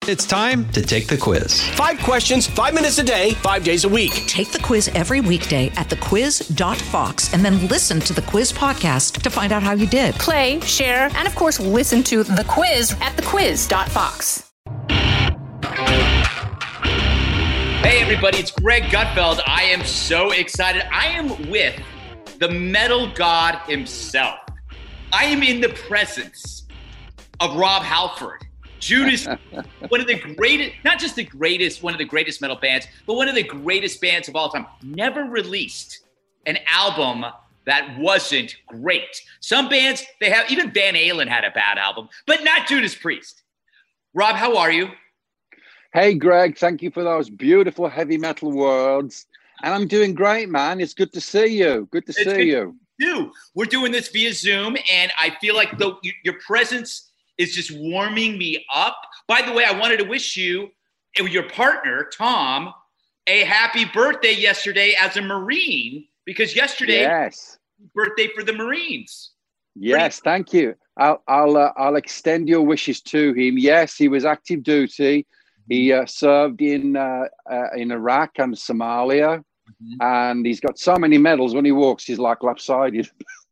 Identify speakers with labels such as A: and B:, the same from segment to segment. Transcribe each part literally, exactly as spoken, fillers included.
A: It's time to take the quiz.
B: Five questions, five minutes a day, five days a week.
C: Take the quiz every weekday at the quiz dot fox and then listen to the quiz podcast to find out how you did.
D: Play, share, and of course, listen to the quiz at the quiz dot fox.
E: Hey, everybody, it's Greg Gutfeld. I am so excited. I am with the metal god himself. I am in the presence of Rob Halford. Judas, one of the greatest, not just the greatest, one of the greatest metal bands, but one of the greatest bands of all time. Never released an album that wasn't great. Some bands, they have, even Van Halen had a bad album, but not Judas Priest. Rob, how are you?
F: Hey, Greg, thank you for those beautiful heavy metal words. And I'm doing great, man. It's good to see you. Good to
E: it's
F: see
E: good
F: you.
E: To do. We're doing this via Zoom, and I feel like the, your presence is just warming me up. By the way, I wanted to wish you and your partner, Tom, a happy birthday yesterday as a Marine, because yesterday,
F: yes,
E: birthday for the Marines.
F: Yes, Pretty- thank you. I'll I'll uh, I'll extend your wishes to him. Yes, he was active duty. He uh, served in uh, uh, in Iraq and Somalia, mm-hmm. and he's got so many medals. When he walks, he's like lopsided.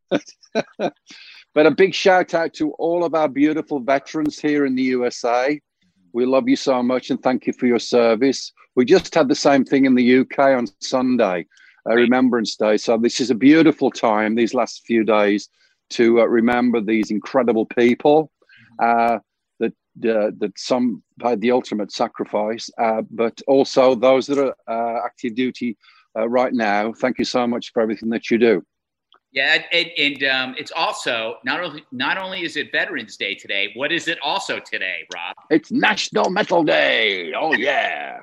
F: But a big shout out to all of our beautiful veterans here in the U S A. We love you so much and thank you for your service. We just had the same thing in the U K on Sunday, uh, Remembrance Day. So this is a beautiful time, these last few days, to uh, remember these incredible people uh, that uh, that some had the ultimate sacrifice, uh, but also those that are uh, active duty uh, right now. Thank you so much for everything that you do.
E: Yeah, and, and um, it's also, not only not only is it Veterans Day today, what is it also today, Rob?
F: It's National Metal Day. Oh, yeah.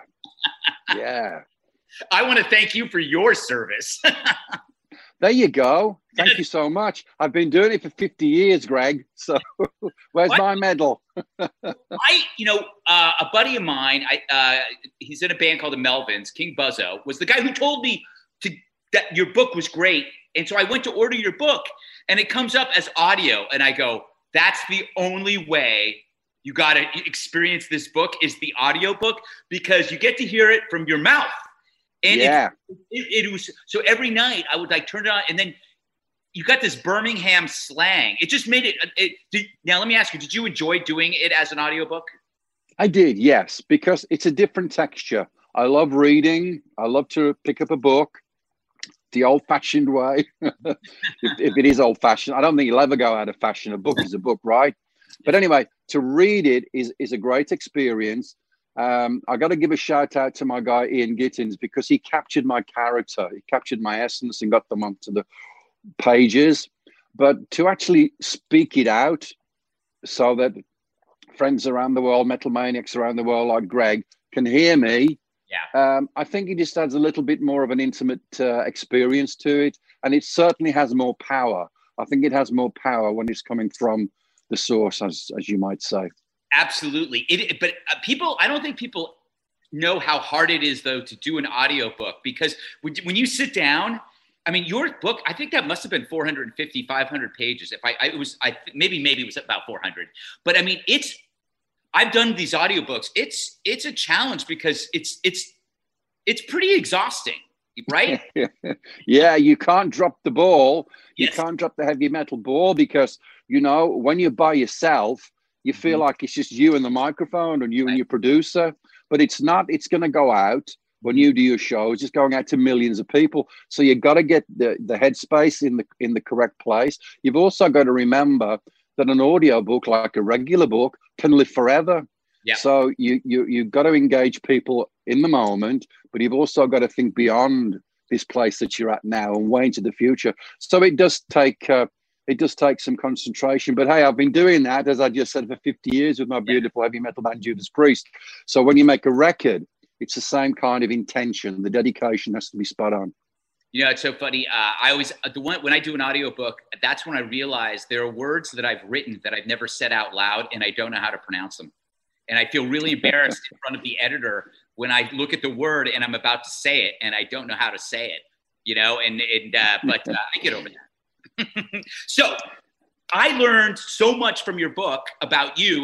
F: Yeah.
E: I want to thank you for your service.
F: There you go. Thank you so much. I've been doing it for fifty years, Greg. So where's what? my medal?
E: I, you know, uh, a buddy of mine, I, uh, he's in a band called the Melvins, King Buzzo, was the guy who told me to that your book was great. And so I went to order your book and it comes up as audio. And I go, that's the only way you got to experience this book is the audio book, because you get to hear it from your mouth. And
F: yeah.
E: it, it, it was, so every night I would like turn it on, and then you got this Birmingham slang. It just made it, it did, now let me ask you, did you enjoy doing it as an audiobook?
F: I did, yes, because it's a different texture. I love reading. I love to pick up a book the old-fashioned way. if, if it is old-fashioned, I don't think you'll ever go out of fashion. A book is a book, right? But anyway, to read it is is a great experience. Um, I got to give a shout out to my guy Ian Gittins, because he captured my character, he captured my essence and got them onto the pages. But to actually speak it out so that friends around the world, metal maniacs around the world like Greg, can hear me. Yeah, um, I think it just adds a little bit more of an intimate uh, experience to it, and it certainly has more power. I think it has more power when it's coming from the source, as as you might say.
E: Absolutely, it, but uh, people, I don't think people know how hard it is, though, to do an audiobook, because when, when you sit down, I mean, your book, I think that must have been four hundred fifty, five hundred pages. If I, I it was, I maybe maybe it was about four hundred, but I mean, it's. I've done these audiobooks. It's it's a challenge because it's it's it's pretty exhausting, right?
F: Yeah, you can't drop the ball. You
E: Yes.
F: can't drop the heavy metal ball, because, you know, when you're by yourself, you feel
E: Mhm.
F: like it's just you and the microphone and you
E: Right.
F: and your producer. But it's not. It's going to go out when you do your show. It's just going out to millions of people. So you've got to get the, the headspace in the in the correct place. You've also got to remember that an audio book, like a regular book, can live forever.
E: Yeah.
F: So you you you've got to engage people in the moment, but you've also got to think beyond this place that you're at now and way into the future. So it does take uh, it does take some concentration. But hey, I've been doing that, as I just said, for fifty years with my beautiful heavy metal band Judas Priest. So when you make a record, it's the same kind of intention. The dedication has to be spot on.
E: You know, it's so funny. Uh, I always, uh, the one, when I do an audiobook, that's when I realize there are words that I've written that I've never said out loud, and I don't know how to pronounce them. And I feel really embarrassed in front of the editor when I look at the word and I'm about to say it and I don't know how to say it, you know, and, and uh, but uh, I get over that. So I learned so much from your book about you.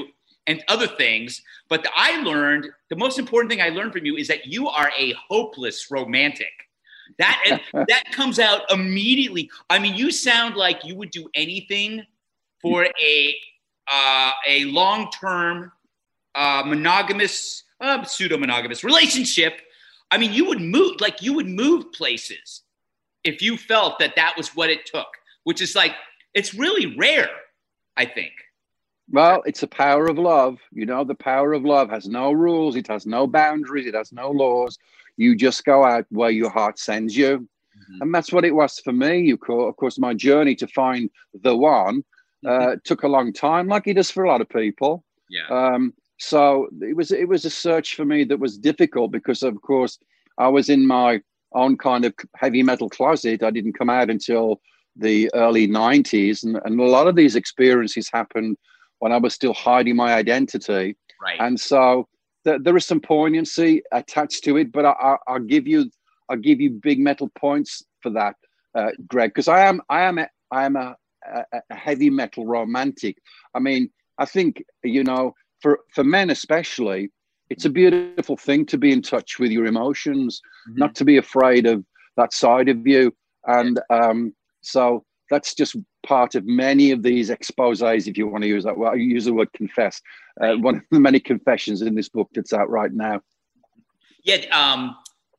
E: and other things. But the, I learned, the most important thing I learned from you is that you are a hopeless romantic. That that comes out immediately. I mean, you sound like you would do anything for a uh, a long-term uh, monogamous, uh, pseudo-monogamous relationship. I mean, you would move, like you would move places if you felt that that was what it took, which is like, it's really rare, I think.
F: Well, it's the power of love. You know, the power of love has no rules. It has no boundaries. It has no laws. You just go out where your heart sends you. Mm-hmm. And that's what it was for me. Of course, my journey to find the one uh, mm-hmm. took a long time, like it does for a lot of people.
E: Yeah.
F: Um, so it was, it was a search for me that was difficult because, of course, I was in my own kind of heavy metal closet. I didn't come out until the early nineties. And, and a lot of these experiences happened when I was still hiding my identity.
E: Right.
F: And so th- there is some poignancy attached to it, but I, I, I'll give you, I'll give you big metal points for that, uh, Greg, because I am, I am, a, I am a, a, a heavy metal romantic. I mean, I think, you know, for, for men especially, it's a beautiful thing to be in touch with your emotions, mm-hmm. not to be afraid of that side of you. And um, so that's just part of many of these exposés, if you want to use that. Well, I use the word confess. Uh, one of the many confessions in this book that's out right now.
E: Yeah. Um,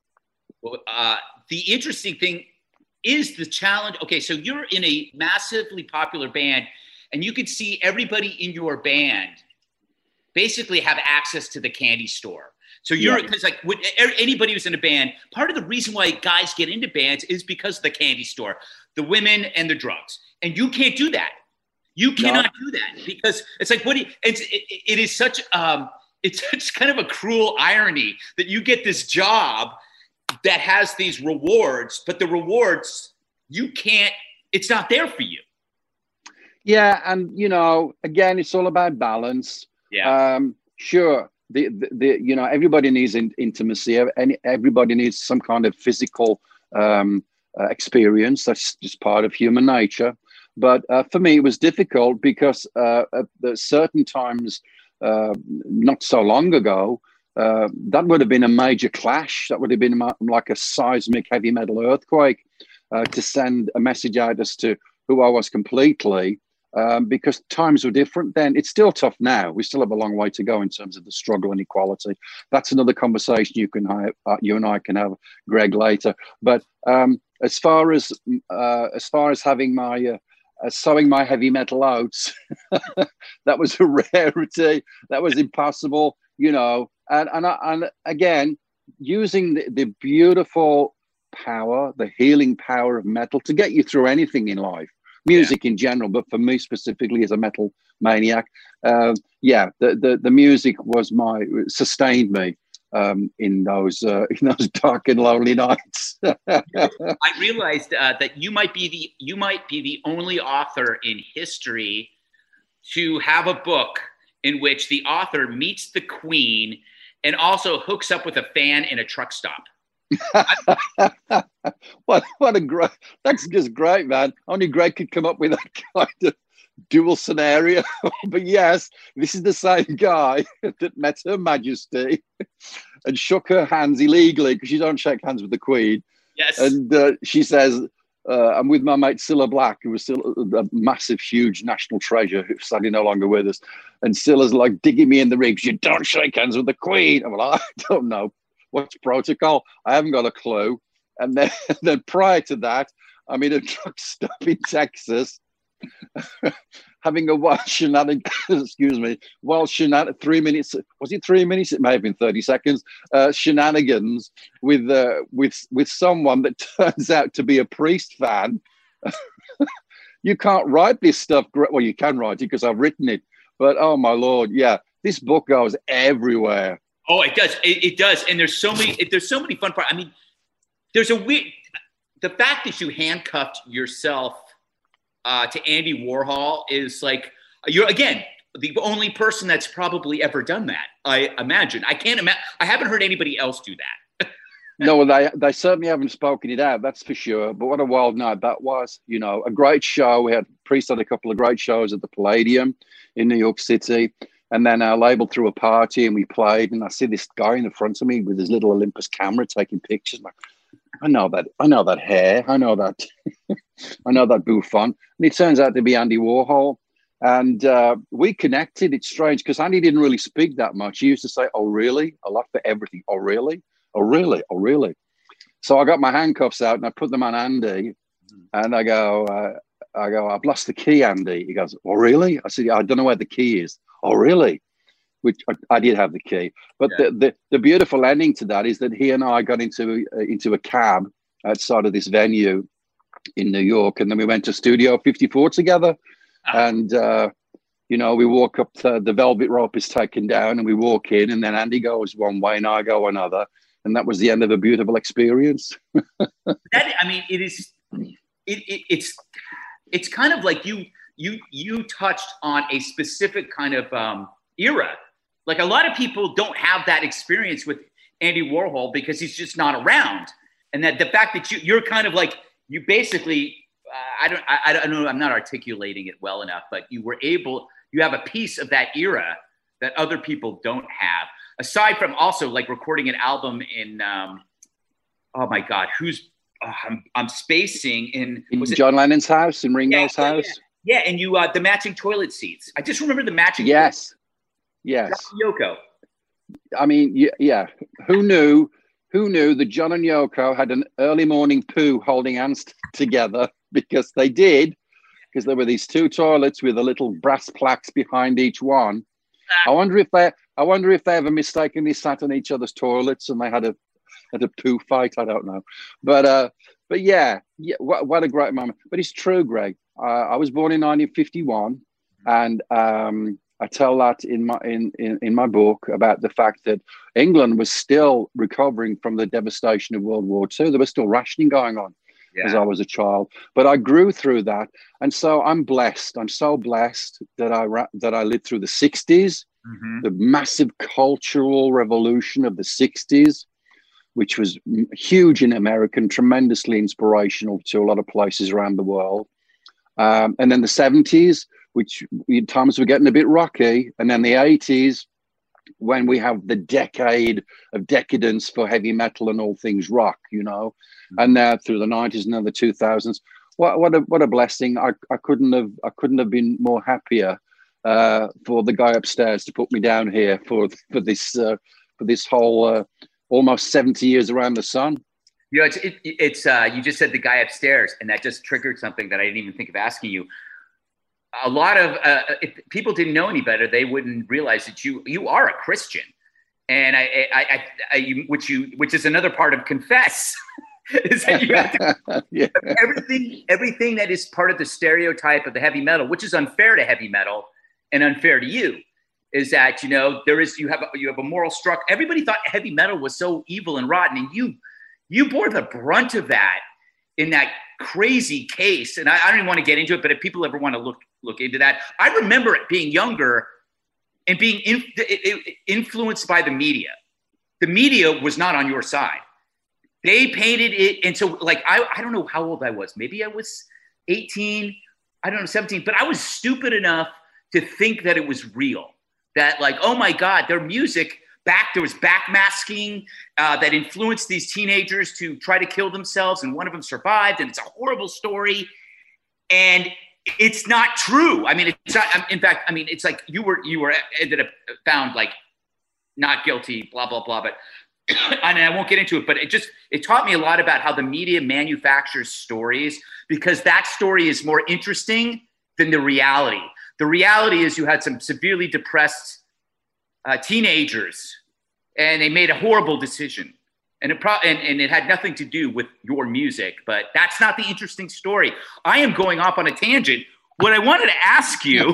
E: uh, the interesting thing is the challenge. Okay, so you're in a massively popular band, and you could see everybody in your band basically have access to the candy store. So you're, because yeah. like when, anybody who's in a band, part of the reason why guys get into bands is because of the candy store, the women and the drugs. And you can't do that. You cannot no. do that because it's like, what do you, it's, it, it is such, um, it's such kind of a cruel irony that you get this job that has these rewards, but the rewards, you can't, it's not there for you.
F: Yeah. And, you know, again, it's all about balance.
E: Yeah.
F: Um, sure. The, the, the, you know, everybody needs in, intimacy. And everybody needs some kind of physical um, uh, experience. That's just part of human nature. But uh, for me, it was difficult because uh, at the certain times, uh, not so long ago, uh, that would have been a major clash. That would have been like a seismic heavy metal earthquake uh, to send a message out as to who I was completely. Um, because times were different then. It's still tough now. We still have a long way to go in terms of the struggle and equality. That's another conversation you can have, uh, you and I can have, Greg, later. But um, as far as uh, as far as having my uh, uh, sowing my heavy metal oats, that was a rarity. That was impossible, you know. And and and again, using the, the beautiful power, the healing power of metal to get you through anything in life. Music yeah. in general, but for me specifically as a metal maniac, uh, yeah, the, the the music was my sustained me um, in those uh, in those dark and lonely nights.
E: I realized uh, that you might be the you might be the only author in history to have a book in which the author meets the Queen and also hooks up with a fan in a truck stop.
F: what what a great, that's just great, man. Only Greg could come up with that kind of dual scenario. But yes, this is the same guy that met Her Majesty and shook her hands illegally because you don't shake hands with the Queen.
E: Yes.
F: And uh, she says, uh, I'm with my mate Cilla Black, who was still a, a massive, huge national treasure, who's sadly no longer with us. And Cilla's like digging me in the ribs. You don't shake hands with the Queen. I'm like, I don't know. What's protocol? I haven't got a clue. And then, then prior to that, I'm in a truck stop in Texas, having a wild shenanigan, excuse me, wild shenanigans, three minutes, was it three minutes? It may have been thirty seconds, uh, shenanigans with, uh, with, with someone that turns out to be a Priest fan. You can't write this stuff. Well, you can write it because I've written it. But, oh, my Lord, yeah, this book goes everywhere.
E: Oh, it does. It, it does. And there's so many, it, there's so many fun parts. I mean, there's a weird, the fact that you handcuffed yourself uh, to Andy Warhol is like, you're, again, the only person that's probably ever done that. I imagine. I can't imagine. I haven't heard anybody else do that.
F: No, they, they certainly haven't spoken it out. That's for sure. But what a wild night that was. You know, a great show. We had Priest had a couple of great shows at the Palladium in New York City. And then our label threw a party and we played. And I see this guy in the front of me with his little Olympus camera taking pictures. Like, I know that. I know that hair. I know that. I know that bouffant. And it turns out to be Andy Warhol. And uh, we connected. It's strange because Andy didn't really speak that much. He used to say, "Oh, really?" A lot for everything. "Oh, really? Oh, really? Oh, really?" So I got my handcuffs out and I put them on Andy. And I go, uh, I go, "I've lost the key, Andy." He goes, "Oh, really?" I said, "I don't know where the key is." "Oh, really?" Which I, I did have the key. But yeah. the, the the beautiful ending to that is that he and I got into uh, into a cab outside of this venue in New York, and then we went to Studio fifty-four together. Ah. And uh, you know, we walk up to the velvet rope is taken down, and we walk in, and then Andy goes one way and I go another, and that was the end of a beautiful experience.
E: that I mean, it is. It, it it's it's kind of like you you you touched on a specific kind of um, era. Like a lot of people don't have that experience with Andy Warhol because he's just not around. And that the fact that you, you're kind of like, you basically, uh, I don't, I, I don't know, I'm not articulating it well enough, but you were able, you have a piece of that era that other people don't have. Aside from also like recording an album in, um, oh my God, who's, oh, I'm, I'm spacing in.
F: In
E: was
F: John
E: it,
F: Lennon's house, in Ringo's
E: yeah,
F: house.
E: Yeah, yeah, and you, uh, the matching toilet seats. I just remember the matching.
F: Yes. Yes.
E: Yoko.
F: I mean, yeah. Who knew? Who knew that John and Yoko had an early morning poo holding hands t- together? Because they did. Because there were these two toilets with the little brass plaques behind each one. Ah. I wonder if they. I wonder if they ever mistakenly sat on each other's toilets and they had a had a poo fight. I don't know. But uh, but yeah, yeah. What, what a great moment. But it's true, Greg. Uh, I was born in nineteen fifty-one, and um. I tell that in my in, in, in my book about the fact that England was still recovering from the devastation of World War Two. There was still rationing going on yeah. as I was a child, but I grew through that, and so I'm blessed. I'm so blessed that I that I lived through the sixties, mm-hmm. the massive cultural revolution of the sixties, which was huge in America and tremendously inspirational to a lot of places around the world, um, and then the seventies. Which times were getting a bit rocky. And then the eighties, when we have the decade of decadence for heavy metal and all things rock, you know, mm-hmm. and now through the nineties and then the two thousands. What what a what a blessing. I, I couldn't have I couldn't have been more happier uh, for the guy upstairs to put me down here for for this uh, for this whole uh, almost seventy years around the sun.
E: You know, it's it, it's uh, you just said the guy upstairs, and that just triggered something that I didn't even think of asking you. A lot of uh, if people didn't know any better, they wouldn't realize that you you are a Christian, and I, I, I, I you, which you which is another part of confess is that you have to, yeah. everything everything that is part of the stereotype of the heavy metal, which is unfair to heavy metal and unfair to you, is that you know there is you have a, you have a moral structure. Everybody thought heavy metal was so evil and rotten, and you you bore the brunt of that in that crazy case. And I, I don't even want to get into it, but if people ever want to look look into that, I remember it being younger and being in, it, it, influenced by the media. The media was not on your side. They painted it. And so like, I, I don't know how old I was. Maybe I was eighteen, I don't know, seventeen, but I was stupid enough to think that it was real. That like, oh my God, their music back, there was backmasking uh, that influenced these teenagers to try to kill themselves. And one of them survived, and it's a horrible story. And it's not true. I mean, it's not, in fact, I mean, it's like you were, you were ended up found like not guilty, blah, blah, blah. But and I won't get into it, but it just, it taught me a lot about how the media manufactures stories, because that story is more interesting than the reality. The reality is you had some severely depressed uh, teenagers, and they made a horrible decision. And it, pro- and, and it had nothing to do with your music, but that's not the interesting story. I am going off on a tangent. What I wanted to ask you,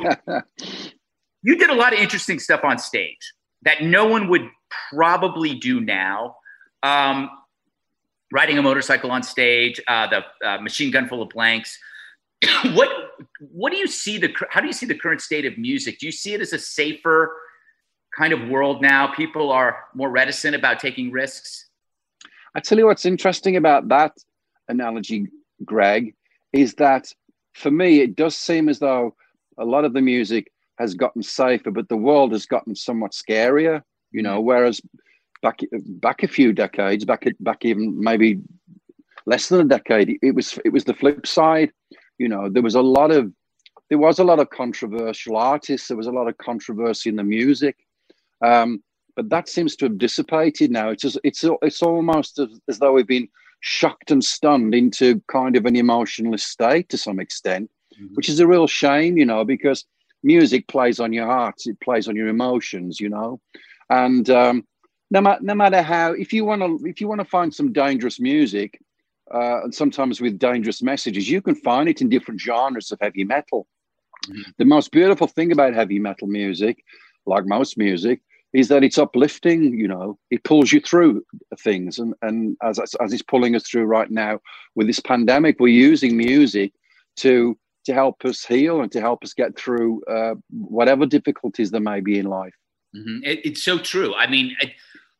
E: you did a lot of interesting stuff on stage that no one would probably do now. Um, riding a motorcycle on stage, uh, the uh, Machine Gun Full of Blanks. what what do you see the how do you see the current state of music? Do you see it as a safer kind of world now? People are more reticent about taking risks.
F: I tell you what's interesting about that analogy, Greg, is that for me, it does seem as though a lot of the music has gotten safer, but the world has gotten somewhat scarier, you know, whereas back back a few decades, back back even maybe less than a decade, it was it was the flip side. You know, there was a lot of there was a lot of controversial artists. There was a lot of controversy in the music, um, but that seems to have dissipated now. It's just it's it's almost as, as though we've been shocked and stunned into kind of an emotionless state to some extent, mm-hmm. which is a real shame, you know, because music plays on your hearts, it plays on your emotions, you know, and um, no matter no matter how, if you want to if you want to find some dangerous music. Uh, and sometimes with dangerous messages, you can find it in different genres of heavy metal. Mm-hmm. The most beautiful thing about heavy metal music, like most music, is that it's uplifting. You know, it pulls you through things, and and as as it's pulling us through right now with this pandemic, we're using music to to help us heal and to help us get through uh, whatever difficulties there may be in life.
E: Mm-hmm. It, it's so true. I mean. It,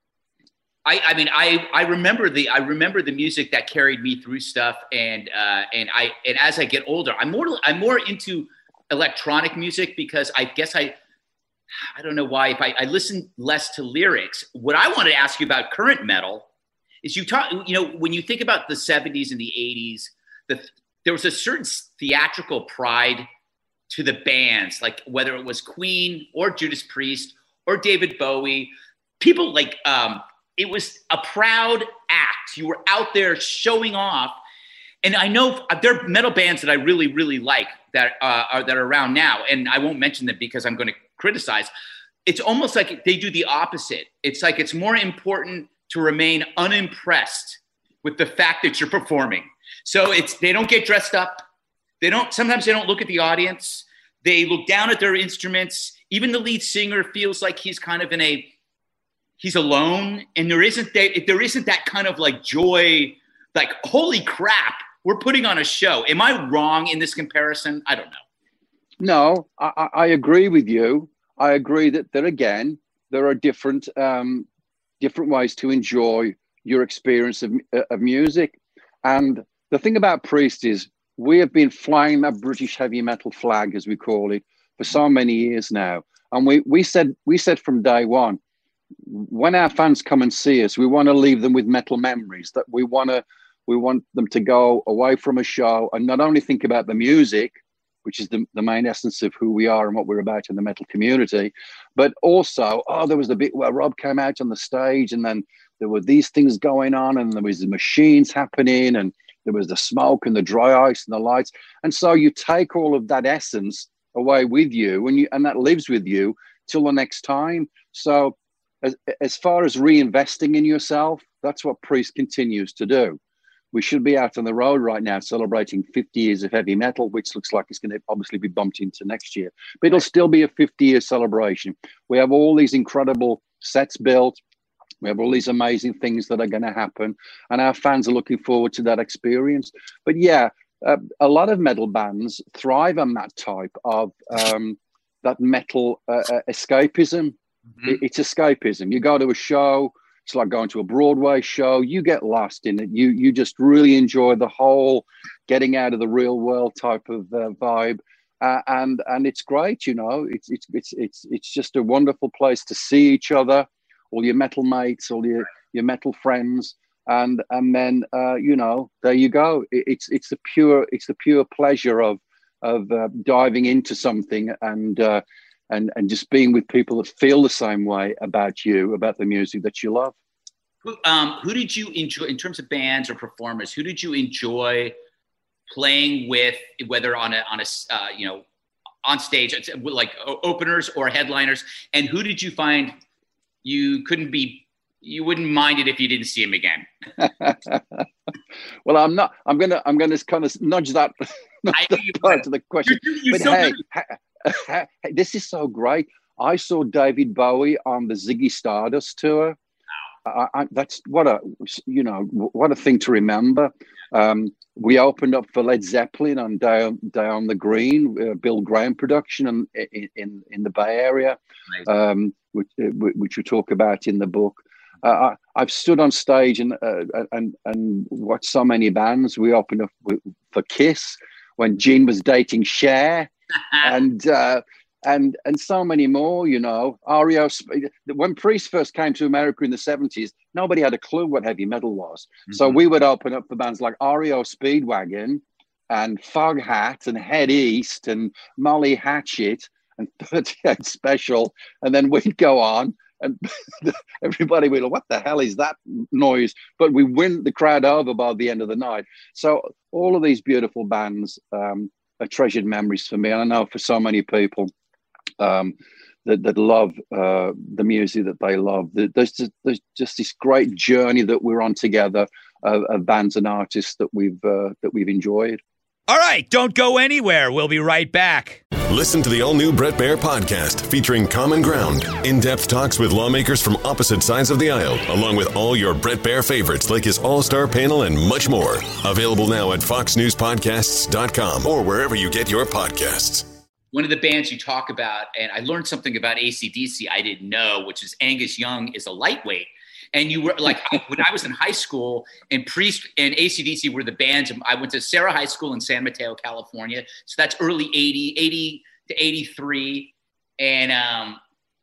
E: I, I mean, I, I remember the I remember the music that carried me through stuff, and uh, and I and as I get older, I'm more I'm more into electronic music because I guess I I don't know why if I, I listen less to lyrics. What I want to ask you about current metal is you talk you know when you think about the seventies and the eighties, the there was a certain theatrical pride to the bands, like whether it was Queen or Judas Priest or David Bowie, people like. Um, It was a proud act. You were out there showing off. And I know there are metal bands that I really, really like that, uh, are, that are around now. And I won't mention them because I'm going to criticize. It's almost like they do the opposite. It's like it's more important to remain unimpressed with the fact that you're performing. So it's they don't get dressed up. They don't. Sometimes they don't look at the audience. They look down at their instruments. Even the lead singer feels like he's kind of in a He's alone, and there isn't that, there isn't that kind of like joy, like, holy crap, we're putting on a show. Am I wrong in this comparison? I don't know.
F: No, I, I agree with you. I agree that there again, there are different um, different ways to enjoy your experience of, of music. And the thing about Priest is we have been flying that British heavy metal flag, as we call it, for so many years now. And we, we said we said from day one, when our fans come and see us, we want to leave them with metal memories, that we want to, we want them to go away from a show and not only think about the music, which is the, the main essence of who we are and what we're about in the metal community, but also, oh, there was the bit where Rob came out on the stage and then there were these things going on and there was the machines happening and there was the smoke and the dry ice and the lights. And so you take all of that essence away with you and you, and that lives with you till the next time. So As, as far as reinvesting in yourself, that's what Priest continues to do. We should be out on the road right now celebrating fifty years of heavy metal, which looks like it's going to obviously be bumped into next year. But it'll still be a fifty-year celebration. We have all these incredible sets built. We have all these amazing things that are going to happen. And our fans are looking forward to that experience. But yeah, uh, a lot of metal bands thrive on that type of um, that metal uh, uh, escapism. Mm-hmm. It's escapism. You go to a show, it's like going to a Broadway show. You get lost in it. You you just really enjoy the whole getting out of the real world type of uh, vibe, uh, and and it's great. You know, it's it's it's it's it's just a wonderful place to see each other, all your metal mates, all your your metal friends, and and then uh, you know, there you go. It, it's it's the pure it's the pure pleasure of of uh, diving into something and. Uh, And, and just being with people that feel the same way about you, about the music that you love.
E: Who, um, who did you enjoy, in terms of bands or performers, who did you enjoy playing with, whether on a, on a uh, you know, on stage, like openers or headliners? And who did you find you couldn't be, you wouldn't mind it if you didn't see him again?
F: Well, I'm not, I'm going to, I'm going to kind of nudge that, nudge that part to the question. You're, you're but so hey, ha, this is so great. I saw David Bowie on the Ziggy Stardust tour. Wow. I, I, that's what a, you know, what a thing to remember. Um, we opened up for Led Zeppelin on Down, Down the Green, uh, Bill Graham production in, in, in the Bay Area, um, which, which we talk about in the book. Uh, I, I've stood on stage and, uh, and, and watched so many bands. We opened up with, for Kiss when Gene was dating Cher. and uh, and and so many more, you know. R E O, when Priest first came to America in the seventies, nobody had a clue what heavy metal was. Mm-hmm. So we would open up for bands like R E O Speedwagon and Foghat and Head East and Molly Hatchet and thirty-eight Special, and then we'd go on and everybody would go, what the hell is that noise? But we win the crowd over by the end of the night. So all of these beautiful bands um, are treasured memories for me. And I know for so many people um, that, that love uh, the music that they love, there's just, there's just this great journey that we're on together of, of bands and artists that we've uh, that we've enjoyed.
G: All right, don't go anywhere. We'll be right back.
H: Listen to the all-new Bret Baier podcast featuring Common Ground, in-depth talks with lawmakers from opposite sides of the aisle, along with all your Bret Baier favorites like his all-star panel and much more. Available now at fox news podcasts dot com or wherever you get your podcasts.
E: One of the bands you talk about, and I learned something about A C D C I didn't know, which is Angus Young is a lightweight. And you were like, when I was in high school, and Priest and A C D C were the bands. I went to Sarah High School in San Mateo, California. So that's early eighty, eighty to eighty-three. And um,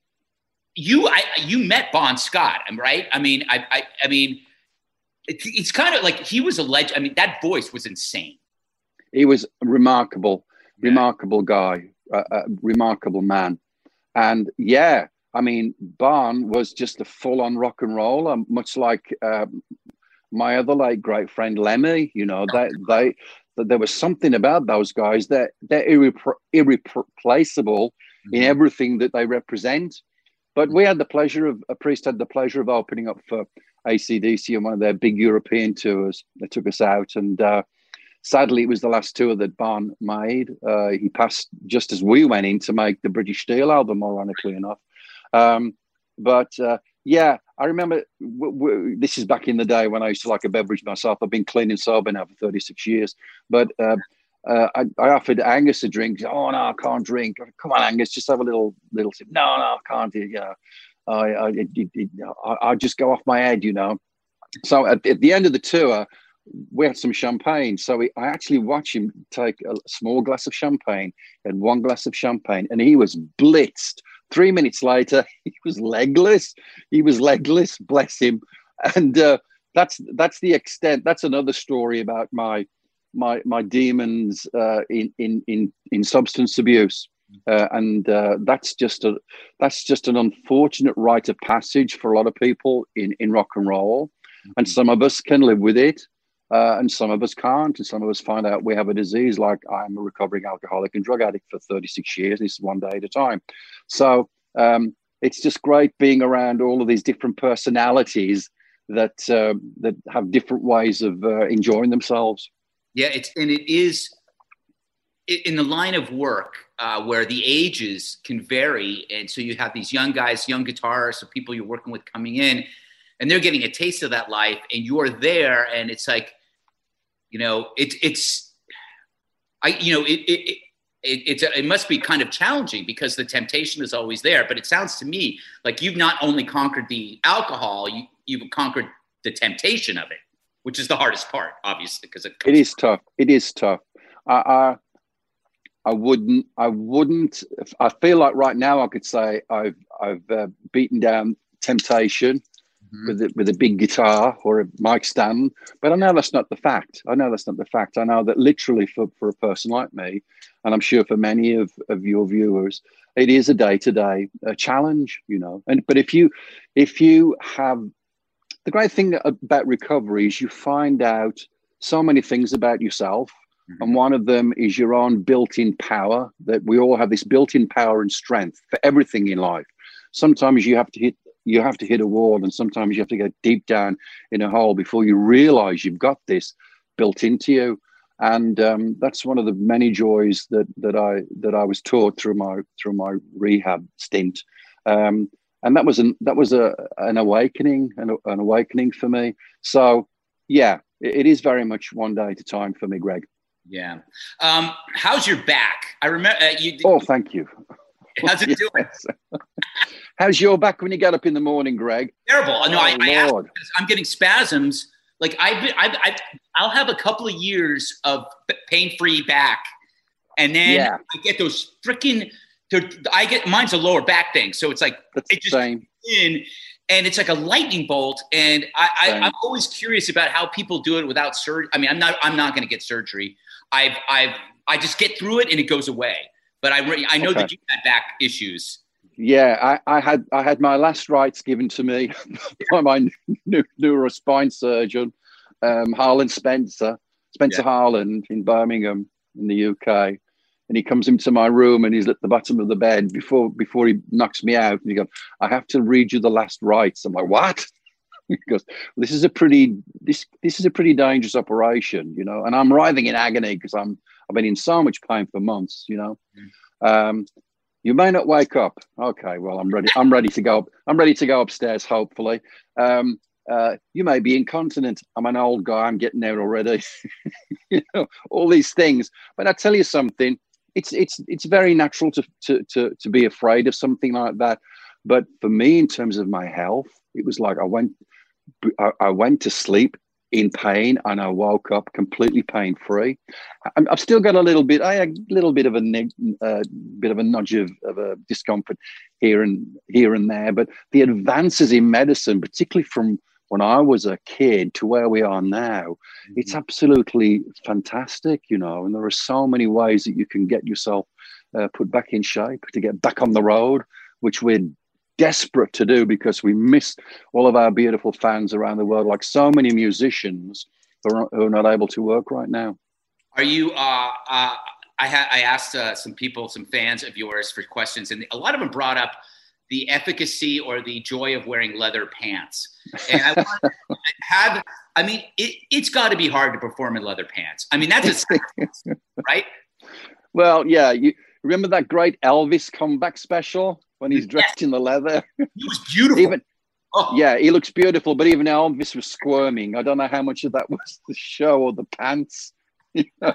E: you, I, you met Bon Scott, right? I mean, I, I, I mean, it's, it's kind of like he was a legend. I mean, that voice was insane.
F: He was a remarkable, yeah. remarkable guy, a, a remarkable man, and yeah. I mean, Bon was just a full-on rock and roller, much like um, my other late great friend Lemmy. You know, they, they, there was something about those guys that they're irrepre- irreplaceable mm-hmm. in everything that they represent. But we had the pleasure of, a Priest had the pleasure of opening up for A C D C on one of their big European tours. They took us out, and uh, sadly, it was the last tour that Bon made. Uh, he passed just as we went in to make the British Steel album, ironically enough. Um, but uh, yeah, I remember w- w- this is back in the day when I used to like a beverage myself. I've been clean and sober now for thirty-six years. But uh, uh, I, I offered Angus a drink. Oh no, I can't drink. Come on, Angus, just have a little little sip. No, no, I can't. You know, I I, it, it, I I just go off my head, you know. So at, at the end of the tour, we had some champagne. So we, I actually watched him take a small glass of champagne and one glass of champagne, and he was blitzed. Three minutes later, he was legless. He was legless, bless him. And uh, that's that's the extent. That's another story about my my my demons uh, in in in in substance abuse, uh, and uh, that's just a that's just an unfortunate rite of passage for a lot of people in in rock and roll. Mm-hmm. And some of us can live with it, uh, and some of us can't. And some of us find out we have a disease. Like I'm a recovering alcoholic and drug addict for thirty-six years. This is one day at a time. So um, it's just great being around all of these different personalities that uh, that have different ways of uh, enjoying themselves.
E: Yeah, it's and it is in the line of work uh, where the ages can vary, and so you have these young guys, young guitarists, or people you're working with coming in, and they're getting a taste of that life, and you're there, and it's like, you know, it's it's, I you know it it. it It, it's a, it must be kind of challenging because the temptation is always there. But it sounds to me like you've not only conquered the alcohol, you, you've conquered the temptation of it, which is the hardest part, obviously, because it,
F: it is tough. It is tough. I, I I wouldn't. I wouldn't. I feel like right now I could say I've I've uh, beaten down temptation mm-hmm. with a, with a big guitar or a mic stand. But I know that's not the fact. I know that's not the fact. I know that literally for, for a person like me, and I'm sure for many of, of your viewers, it is a day-to-day uh, challenge, you know. And but if you if you have the great thing about recovery is you find out so many things about yourself, mm-hmm. and one of them is your own built-in power. That we all have this built-in power and strength for everything in life. Sometimes you have to hit you have to hit a wall, and sometimes you have to go deep down in a hole before you realize you've got this built into you. And um, that's one of the many joys that that I that I was taught through my through my rehab stint, um, and that was an that was a an awakening, an, an awakening for me. So, yeah, it, it is very much one day at a time for me, Greg.
E: Yeah. Um, how's your back? I remember uh, you.
F: Oh, thank you.
E: How's it doing?
F: How's your back when you get up in the morning, Greg?
E: Terrible. No,
F: oh,
E: I, I asked
F: Lord.
E: because I'm getting spasms. Like I've been, I've, I've, I'll have a couple of years of pain-free back, and then
F: yeah.
E: I get those freaking I get mine's a lower back thing, so it's like
F: That's
E: it just
F: same.
E: in, and it's like a lightning bolt. And I, I I'm always curious about how people do it without surgery. I mean, I'm not I'm not going to get surgery. I've I've I just get through it and it goes away. But I re- I know
F: okay.
E: that you had back issues.
F: Yeah, I, I had I had my last rites given to me by my new, neurospine surgeon, um, Harlan Spencer, Spencer yeah. Harlan in Birmingham in the U K. And he comes into my room and he's at the bottom of the bed before before he knocks me out. And he goes, I have to read you the last rites. I'm like, what? He goes, this is a pretty this this is a pretty dangerous operation, you know. And I'm writhing in agony because I'm I've been in so much pain for months, you know. Mm. Um, you may not wake up. Okay, well, I'm ready. I'm ready to go. I'm ready to go upstairs. Hopefully, um, uh, you may be incontinent. I'm an old guy. I'm getting there already. You know, all these things. But I tell you something. It's it's it's very natural to, to to to be afraid of something like that. But for me, in terms of my health, it was like I went I, I went to sleep in pain and I woke up completely pain free. I've still got a little bit, I had a little bit of a uh, bit of a nudge of, of a discomfort here and here and there. But the advances in medicine, particularly from when I was a kid to where we are now, mm-hmm. it's absolutely fantastic, you know, and there are so many ways that you can get yourself uh, put back in shape to get back on the road, which we're desperate to do because we miss all of our beautiful fans around the world, like so many musicians who are, who are not able to work right now.
E: Are you, uh, uh, I, ha- I asked uh, some people, some fans of yours for questions, and a lot of them brought up the efficacy or the joy of wearing leather pants. And I want to have, I mean, it, it's got to be hard to perform in leather pants. I mean, that's a science, right?
F: Well, yeah. You remember that great Elvis comeback special when he's dressed yes. in the leather?
E: He was beautiful.
F: Even, oh. Yeah, he looks beautiful, but even Elvis was squirming. I don't know how much of that was the show or the pants. You know?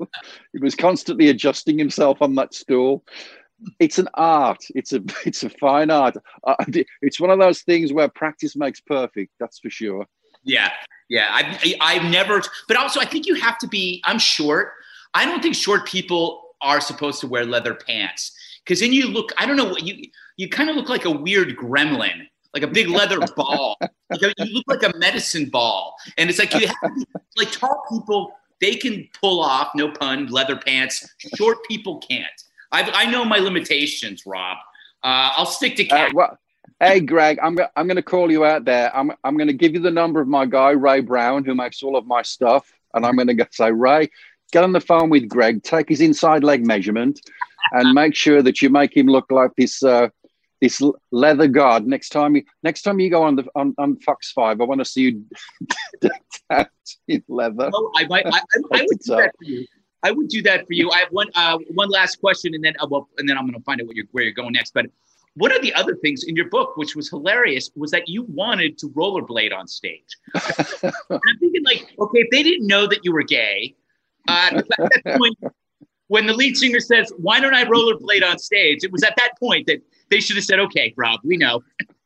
F: He was constantly adjusting himself on that stool. It's an art. It's a it's a fine art. Uh, it's one of those things where practice makes perfect. That's for sure.
E: Yeah, yeah. I've I've never, but also I think you have to be. I'm short. I don't think short people are supposed to wear leather pants because then you look. I don't know. You you kind of look like a weird gremlin, like a big leather ball. Like a, you look like a medicine ball, and it's like you have to be, like tall people. They can pull off, no pun, leather pants. Short people can't. I I know my limitations, Rob. Uh, I'll stick to cat.
F: Uh, well, hey, Greg, I'm go- I'm going to call you out there. I'm I'm going to give you the number of my guy Ray Brown, who makes all of my stuff, and I'm going to say, Ray, get on the phone with Greg, take his inside leg measurement, and make sure that you make him look like this uh, this leather god. Next time you next time you go on the on, on Fox Five, I want to see you decked out in leather.
E: Oh, I might. I, I, I would do that for you. I would do that for you. I have one uh, one last question, and then uh, well, and then I'm going to find out what you're, where you're going next. But one of the other things in your book, which was hilarious, was that you wanted to rollerblade on stage. And I'm thinking, like, okay, if they didn't know that you were gay, uh, at that point, when the lead singer says, "Why don't I rollerblade on stage?" It was at that point that they should have said, "Okay, Rob, we know."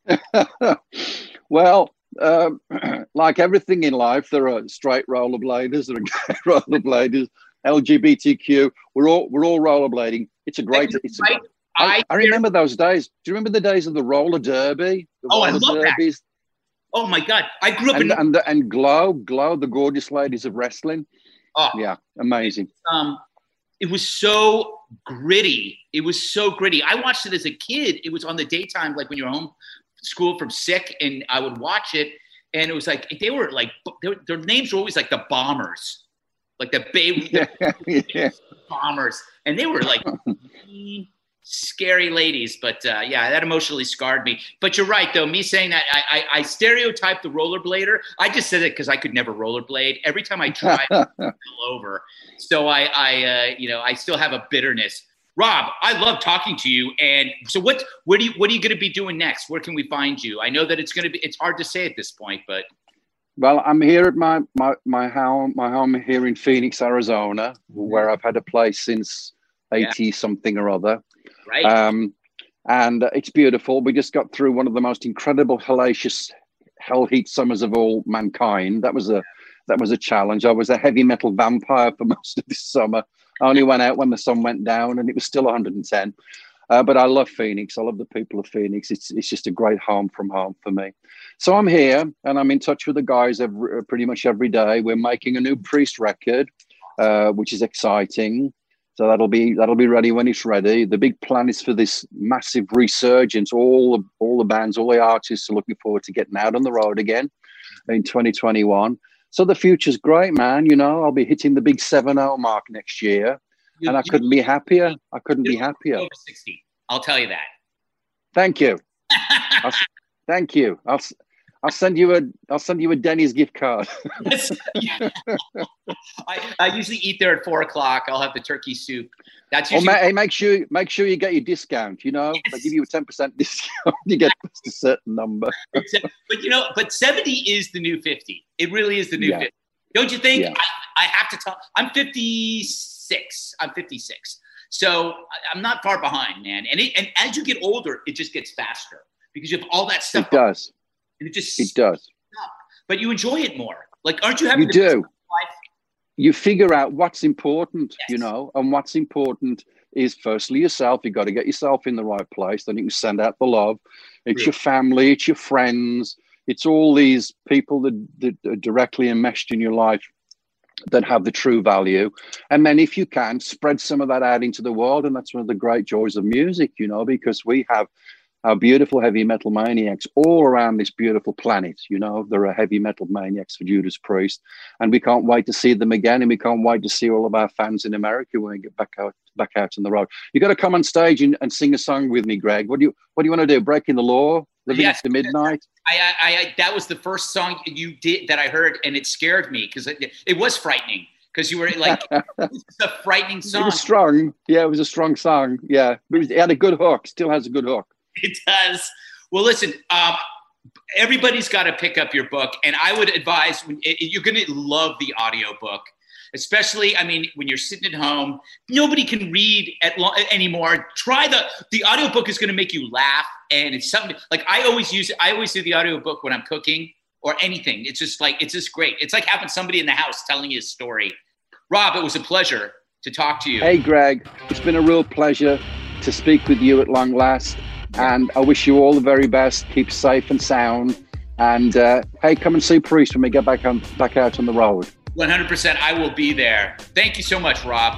F: Well, um, like everything in life, there are straight rollerbladers, there are gay rollerbladers. L G B T Q, we're all we're all rollerblading. It's a great. It's a, I, I remember those days. Do you remember the days of the roller derby? The
E: oh,
F: roller
E: I love derbies? that. Oh my God, I grew up
F: and,
E: in
F: and and Glow, Glow, the gorgeous ladies of wrestling.
E: Oh,
F: yeah, amazing.
E: Um, it was so gritty. It was so gritty. I watched it as a kid. It was on the daytime, like when you were home school from sick, and I would watch it, and it was like they were like they were, their names were always like the Bombers. Like the baby
F: yeah, yeah.
E: Bombers, and they were like scary ladies. But uh, yeah, that emotionally scarred me. But you're right, though. Me saying that, I, I, I stereotyped the rollerblader. I just said it because I could never rollerblade. Every time I tried, I fell over. So I, I uh, you know, I still have a bitterness. Rob, I love talking to you. And so, what, what are you, what are you going to be doing next? Where can we find you? I know that it's going to be, it's hard to say at this point, but.
F: Well, I'm here at my, my, my home, my home here in Phoenix, Arizona, where I've had a place since eighty yeah. something or other.
E: Right.
F: Um, and it's beautiful. We just got through one of the most incredible, hellacious, hell heat summers of all mankind. That was a, that was a challenge. I was a heavy metal vampire for most of this summer. I only went out when the sun went down, and it was still one hundred ten. Uh, but I love Phoenix. I love the people of Phoenix. It's it's just a great home from home for me. So I'm here, and I'm in touch with the guys every, pretty much every day. We're making a new Priest record, uh, which is exciting. So that'll be that'll be ready when it's ready. The big plan is for this massive resurgence. All the all the bands, all the artists are looking forward to getting out on the road again in twenty twenty-one. So the future's great, man. You know, I'll be hitting the big seven oh mark next year, you, and I you, couldn't be happier. I couldn't be happier.
E: Over sixty, I'll tell you that.
F: Thank you. Thank you. I'll I'll send you a I'll send you a Denny's gift card.
E: I, I usually eat there at four o'clock. I'll have the turkey soup. That's
F: usually. Oh, ma- hey, make sure make sure you get your discount. You know, yes. They give you a ten percent discount. You get a certain number.
E: But you know, but seventy is the new fifty. It really is the new yeah. fifty. Don't you think? Yeah. I, I have to tell. I'm fifty-six. I'm fifty-six. So I'm not far behind, man. And it, and as you get older, it just gets faster because you have all that stuff.
F: It does.
E: And it just
F: it does.
E: Up. But you enjoy it more. Like, aren't you having
F: you do? Life? You figure out what's important, yes. you know, and what's important is firstly yourself. You got to get yourself in the right place. Then you can send out the love. It's True. Your family. It's your friends. It's all these people that, that are directly enmeshed in your life that have the true value. And then if you can, spread some of that out into the world. And that's one of the great joys of music, you know, because we have our beautiful heavy metal maniacs all around this beautiful planet. You know, there are heavy metal maniacs for Judas Priest, and we can't wait to see them again. And we can't wait to see all of our fans in America when we get back out, back out on the road. You got to come on stage and, and sing a song with me, Greg. What do you, what do you want to do? Breaking the Law? Living yes, After Midnight?
E: I, I, I, that was the first song you did that I heard, and it scared me because it, it was frightening. Because you were like, it's a frightening song.
F: It was strong. Yeah, it was a strong song. Yeah, it, was, it had a good hook. Still has a good hook.
E: It does. Well, listen, um, everybody's got to pick up your book. And I would advise, when, it, you're going to love the audiobook, especially, I mean, when you're sitting at home, nobody can read at lo- anymore. Try the, the audiobook is going to make you laugh. And it's something, like I always use it. I always do the audiobook when I'm cooking or anything. It's just like, it's just great. It's like having somebody in the house telling you a story. Rob, it was a pleasure to talk to you.
F: Hey, Greg, it's been a real pleasure to speak with you at long last. And I wish you all the very best. Keep safe and sound. And uh, hey, come and see Priest when we get back on back out on the road.
E: one hundred percent. I will be there. Thank you so much, Rob.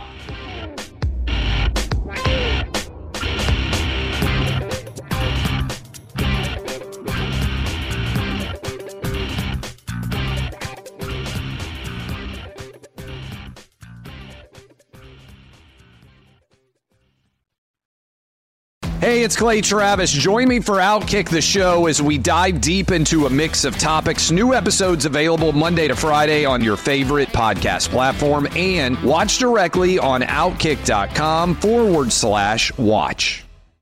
I: Hey, it's Clay Travis. Join me for Outkick the Show as we dive deep into a mix of topics. New episodes available Monday to Friday on your favorite podcast platform, and watch directly on outkick.com forward slash watch.